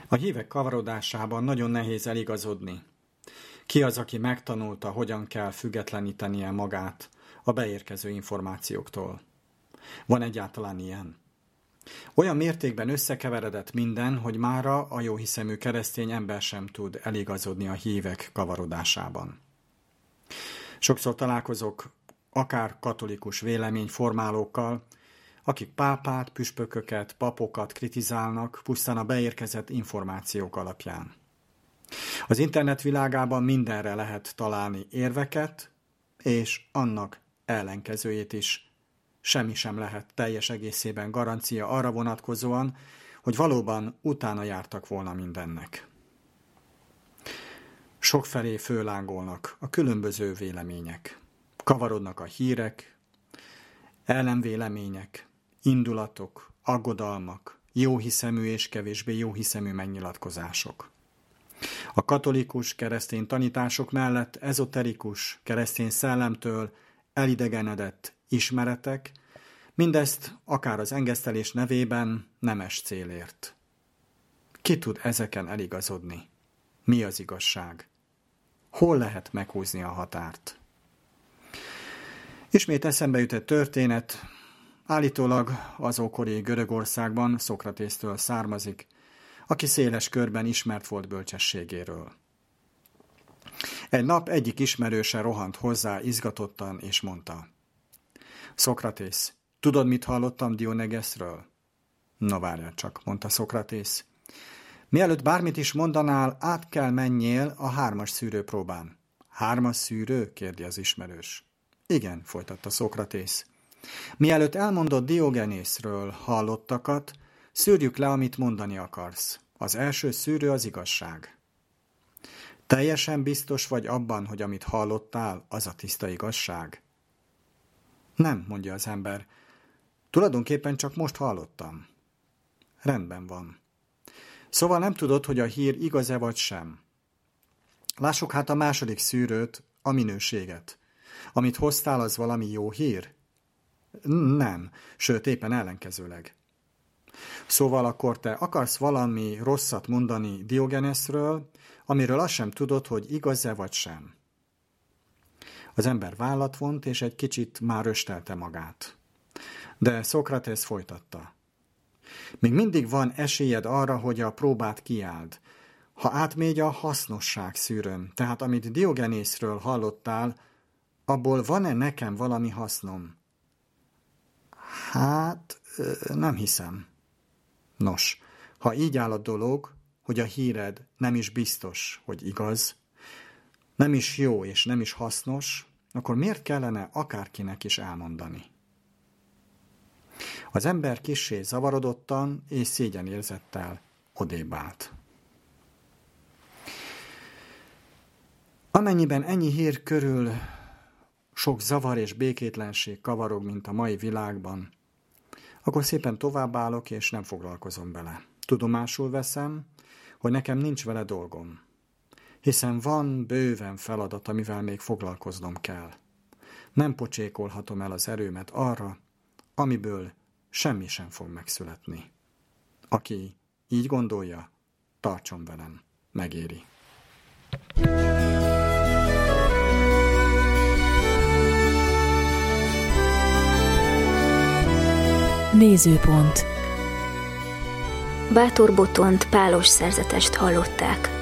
A hívek kavarodásában nagyon nehéz eligazodni. Ki az, aki megtanulta, hogyan kell függetlenítenie magát a beérkező információktól? Van egyáltalán ilyen? Olyan mértékben összekeveredett minden, hogy mára a jóhiszemű keresztény ember sem tud eligazodni a hívek kavarodásában. Sokszor találkozok akár katolikus véleményformálókkal, akik pápát, püspököket, papokat kritizálnak pusztán a beérkezett információk alapján. Az internet világában mindenre lehet találni érveket, és annak ellenkezőjét is. Semmi sem lehet teljes egészében garancia arra vonatkozóan, hogy valóban utána jártak volna mindennek. Sokfelé föllángolnak a különböző vélemények. Kavarodnak a hírek, ellenvélemények, indulatok, aggodalmak, jóhiszemű és kevésbé jóhiszemű megnyilatkozások. A katolikus keresztény tanítások mellett ezoterikus keresztény szellemtől elidegenedett ismeretek, mindezt akár az engesztelés nevében nemes célért. Ki tud ezeken eligazodni? Mi az igazság? Hol lehet meghúzni a határt? Ismét eszembe jut egy történet, állítólag az ókori Görögországban Szokratésztől származik, aki széles körben ismert volt bölcsességéről. Egy nap egyik ismerőse rohant hozzá izgatottan, és mondta: Szokratész, tudod, mit hallottam Dionegeszről? No, várjál csak, mondta Szokratész. Mielőtt bármit is mondanál, át kell menjél a 3-as szűrőpróbán. 3-as szűrő? Kérdi az ismerős. Igen, folytatta Szokratész. Mielőtt elmondod Diogenészről hallottakat, szűrjük le, amit mondani akarsz. Az első szűrő az igazság. Teljesen biztos vagy abban, hogy amit hallottál, az a tiszta igazság? Nem, mondja az ember. Tulajdonképpen csak most hallottam. Rendben van. Szóval nem tudod, hogy a hír igaz-e vagy sem. Lássuk hát a második szűrőt, a minőséget. Amit hoztál, az valami jó hír? Nem, sőt éppen ellenkezőleg. Szóval akkor te akarsz valami rosszat mondani Diogenészről, amiről azt sem tudod, hogy igaz-e vagy sem. Az ember vállat vont, és egy kicsit már röstelte magát. De Szokratész folytatta. Még mindig van esélyed arra, hogy a próbát kiáld. Ha átmégy a hasznosság szűrőn, tehát amit Diogenészről hallottál, abból van-e nekem valami hasznom? Hát, nem hiszem. Nos, ha így áll a dolog, hogy a híred nem is biztos, hogy igaz, nem is jó és nem is hasznos, akkor miért kellene akárkinek is elmondani? Az ember kissé zavarodottan és szégyenérzettel odébb állt. Amennyiben ennyi hír körül sok zavar és békétlenség kavarog, mint a mai világban, akkor szépen továbbállok, és nem foglalkozom vele. Tudomásul veszem, hogy nekem nincs vele dolgom, hiszen van bőven feladat, amivel még foglalkoznom kell. Nem pocsékolhatom el az erőmet arra, amiből semmi sem fog megszületni. Aki így gondolja, tartson velem, megéri. Nézőpont. Bátor Botont pálos szerzetest hallották.